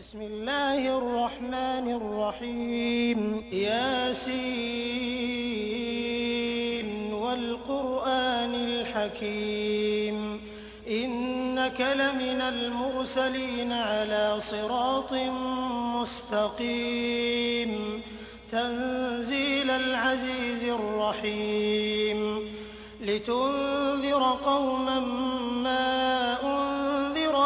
بسم الله الرحمن الرحيم ياسين والقرآن الحكيم إنك لمن المرسلين على صراط مستقيم تنزيل العزيز الرحيم لتنذر قوما ما أنذر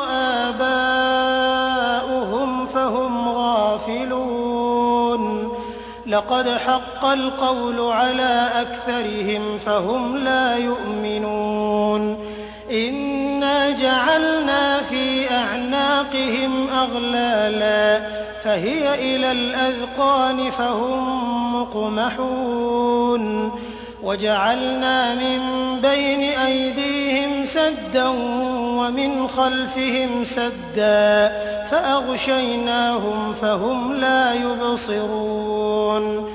آباؤهم فهم غافلون لقد حق القول على أكثرهم فهم لا يؤمنون إنا جعلنا في أعناقهم أغلالا فهي إلى الأذقان فهم مقمحون وجعلنا من بين أيديهم سدا ومن خلفهم سدا فأغشيناهم فهم لا يبصرون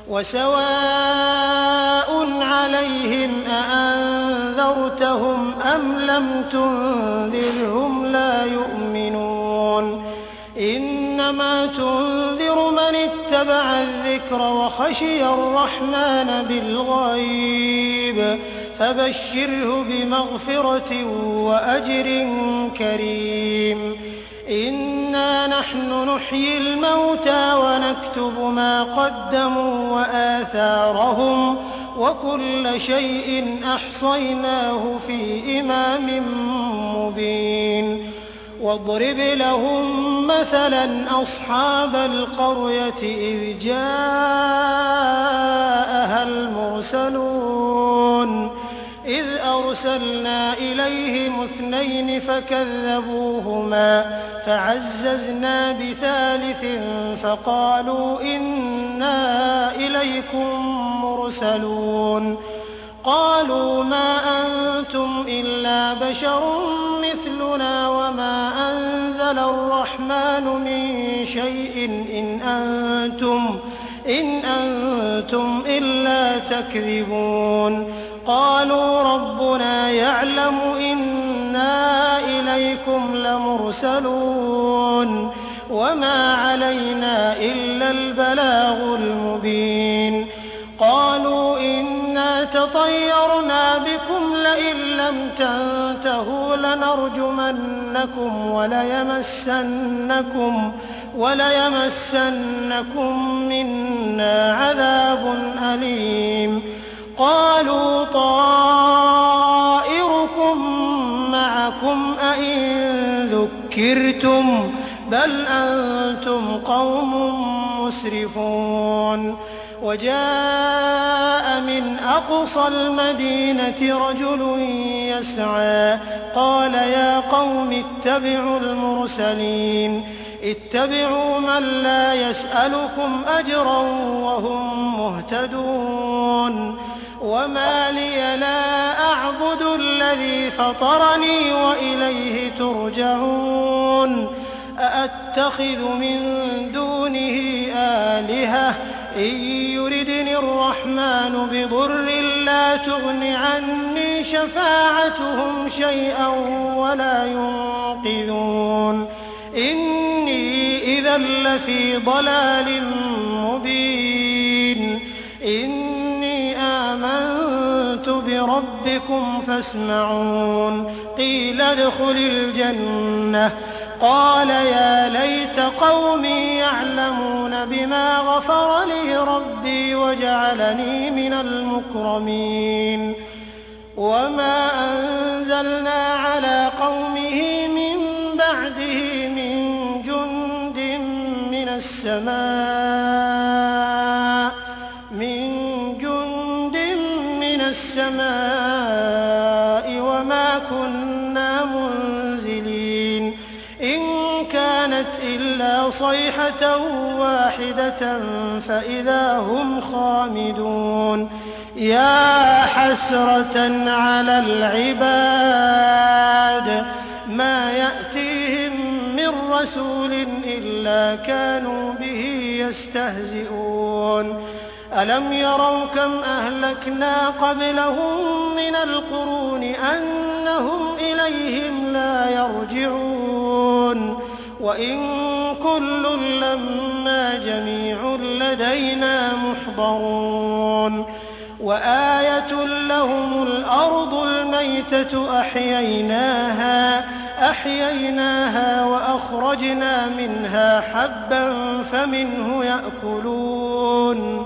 وسواء عليهم أأنذرتهم أم لم تنذرهم لا يؤمنون إنما تنذر من اتبع الذكر وخشي الرحمن بالغيب فبشره بمغفرة وأجر كريم إنا نحن نحيي الموتى ونكتب ما قدموا وآثارهم وكل شيء أحصيناه في إمام مبين واضرب لهم مثلا أصحاب القرية إذ جاءها المرسلون إذ أرسلنا إليهم 2 فكذبوهما فعززنا بثالث فقالوا إنا إليكم مرسلون قالوا ما أنتم إلا بشر مثلنا وما أنزل الرحمن من شيء إن أنتم إلا تكذبون قالوا ربنا يعلم إنا إليكم لمرسلون وما علينا إلا البلاغ المبين قالوا إنا تطيرنا بكم لئن لم تنتهوا لنرجمنكم وليمسنكم منا عذاب أليم قالوا طائركم معكم أئن ذكرتم بل أنتم قوم مسرفون وجاء من أقصى المدينة رجل يسعى قال يا قوم اتبعوا المرسلين اتبعوا من لا يسألكم أجرا وهم مهتدون وما لي لا أعبد الذي فطرني وإليه ترجعون أأتخذ من دونه آلهة إن يردني الرحمن بضر لا تغن عني شفاعتهم شيئا ولا ينقذون إني إذا لفي ضلال مبين إني آمنت بربكم فاسمعون قيل ادخل الجنة قال يا ليت قومي يعلمون بما غفر لي ربي وجعلني من المكرمين وما أنزلنا على قومه من بعده من جند من السماء وما كنا منزلين إن كانت إلا صيحة واحدة فإذا هم خامدون يا حسرة على العباد ما يأتيهم من رسول إلا كانوا به يستهزئون ألم يروا كم أهلكنا قبلهم من القرون أنهم إليهم لا يرجعون وإن كل لما جميع لدينا محضرون وآية لهم الأرض الميتة أحييناها وأخرجنا منها حبا فمنه يأكلون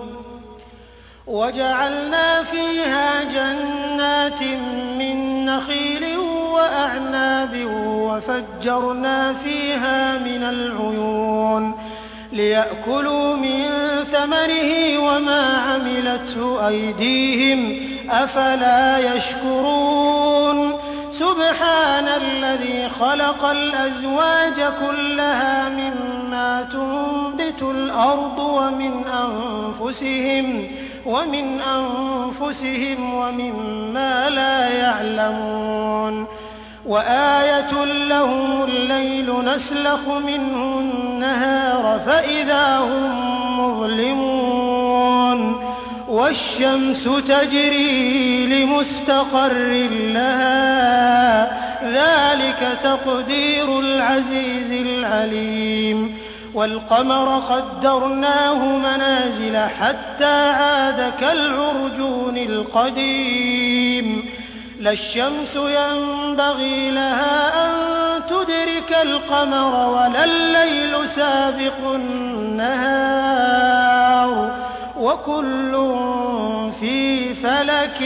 وجعلنا فيها جنات من نخيل وأعناب وفجرنا فيها من العيون ليأكلوا من ثمره وما عملته أيديهم أفلا يشكرون سبحان الذي خلق الأزواج كلها مما تنبت الأرض ومن أنفسهم ومما لا يعلمون وآية لهم الليل نسلخ منه النهار فإذا هم مظلمون والشمس تجري لمستقر لها ذلك تقدير العزيز العليم والقمر قدرناه منازل حتى عاد كالعرجون القديم لا الشمس ينبغي لها أن تدرك القمر ولا الليل سابق النهار وكل في فلك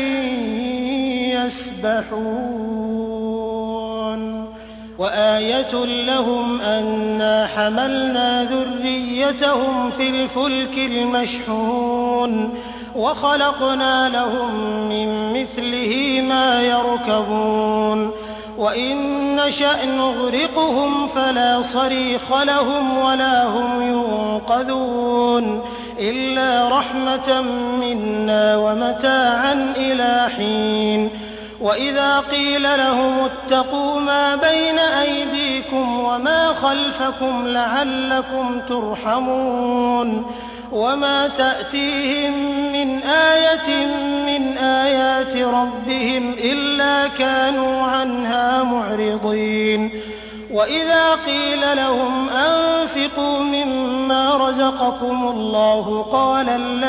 يسبحون وآية لهم أنا حملنا ذريتهم في الفلك المشحون وخلقنا لهم من مثله ما يركبون وإن نشأ نغرقهم فلا صريخ لهم ولا هم ينقذون إلا رحمة منا ومتاعا إلى حين وإذا قيل لهم اتقوا ما بين أيديكم وما خلفكم لعلكم ترحمون وما تأتيهم من آية من آيات ربهم إلا كانوا عنها معرضين وإذا قيل لهم أنفقوا مما رزقكم الله قال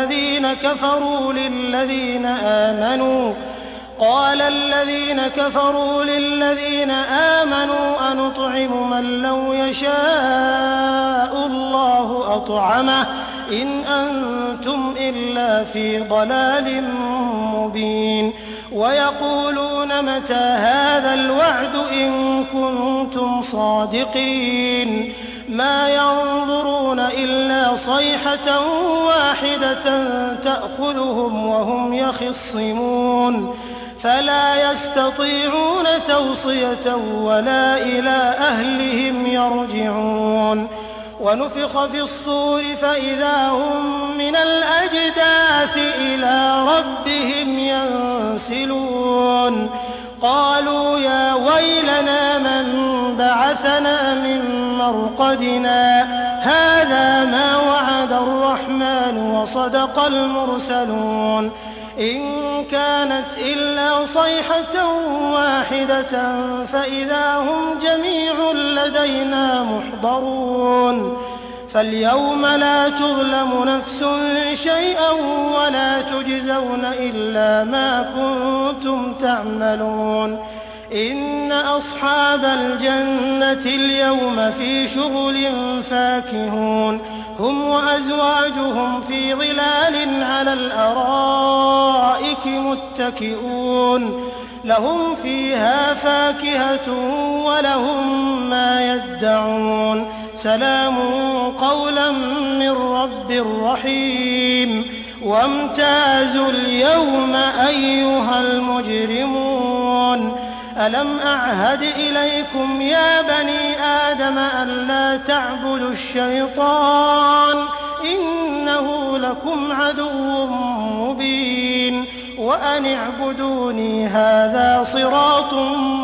الذين كفروا للذين آمنوا أنطعم من لو يشاء الله أطعمه إن أنتم إلا في ضلال مبين ويقولون متى هذا الوعد إن كنتم صادقين ما ينظرون إلا صيحة واحدة تأخذهم وهم يخصمون فلا يستطيعون توصية ولا إلى أهلهم يرجعون ونفخ في الصور فإذا هم من الأجداث إلى ربهم ينسلون قالوا يا ويلنا من بعثنا من مرقدنا هذا ما وعد الرحمن وصدق المرسلون إن كانت إلا صيحة واحدة فإذا هم جميع لدينا محضرون فاليوم لا تظلم نفس شيئا ولا تجزون إلا ما كنتم تعملون إن أصحاب الجنة اليوم في شغل فاكهون هم وأزواجهم في ظلال على الأرائك متكئون لهم فيها فاكهة ولهم ما يدعون سلام قولا من رب رحيم وامتازوا اليوم أيها المجرمون ألم أعهد إليكم يا بني آدم ألا تعبدوا الشيطان إنه لكم عدو مبين وأن اعبدوني هذا صراط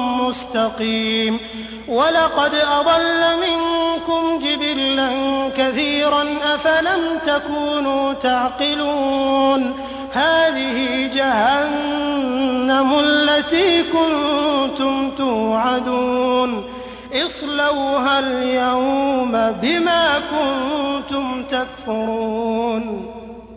مستقيم ولقد أضل منكم جبلا كثيرا أفلم تكونوا تعقلون هذه جهنم التي كنتم توعدون اصلوها اليوم بما كنتم تكفرون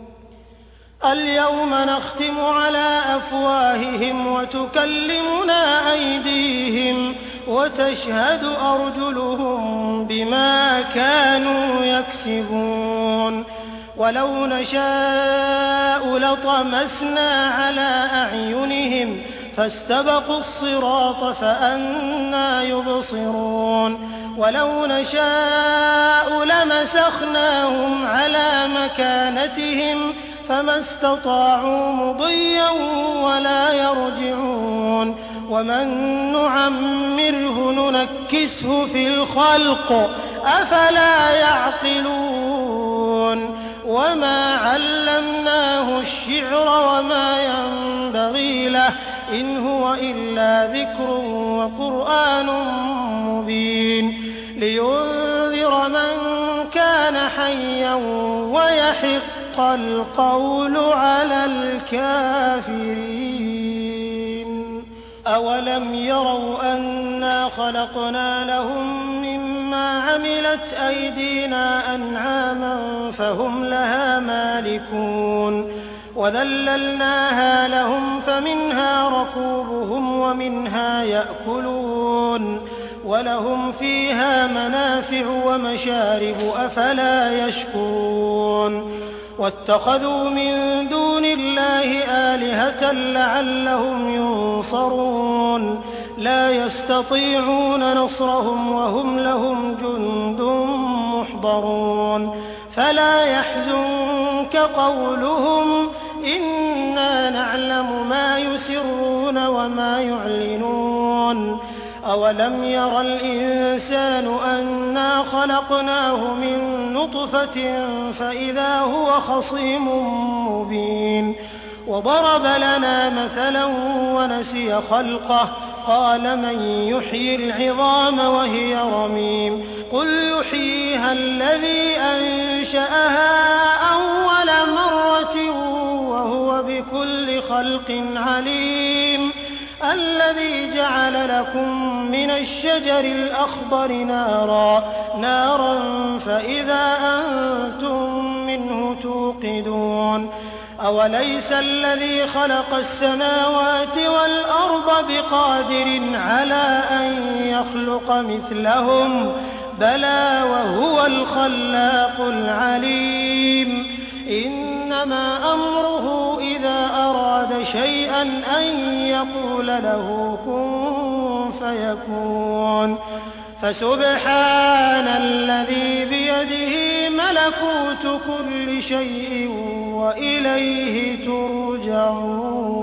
اليوم نختم على أفواههم وتكلمنا أيديهم وتشهد أرجلهم بما كانوا يكسبون ولو نشاء لطمسنا على أعينهم فاستبقوا الصراط فأنى يبصرون ولو نشاء لمسخناهم على مكانتهم فما استطاعوا مضيا ولا يرجعون ومن نعمره ننكسه في الخلق أفلا يعقلون وما علمناه الشعر وما ينبغي له إن هو إلا ذكر وقرآن مبين لينذر من كان حيا ويحق القول على الكافرين أولم يروا أنا خلقنا لهم مما عملت أيدينا أنعاما فهم لها مالكون وذللناها لهم فمنها ركوبهم ومنها يأكلون ولهم فيها منافع ومشارب أفلا يشكرون واتخذوا من دون الله آلهة لعلهم ينصرون لا يستطيعون نصرهم وهم لهم جند محضرون فلا يحزنك قولهم إنا نعلم ما يسرون وما يعلنون أولم ير الإنسان أنا خلقناه من نطفة فإذا هو خصيم مبين وضرب لنا مثلا ونسي خلقه قال من يحيي العظام وهي رميم قل يحييها الذي أنشأها أول مرة وهو بكل خلق عليم الذي جعل لكم من الشجر الأخضر نارا فإذا أنتم منه توقدون أوليس الذي خلق السماوات والأرض بقادر على أن يخلق مثلهم بلى وهو الخلاق العليم إنما أمره إذا أراد شيئا أن يقول له كن فيكون فسبحان الذي بيده ملكوت كل شيء وإليه ترجعون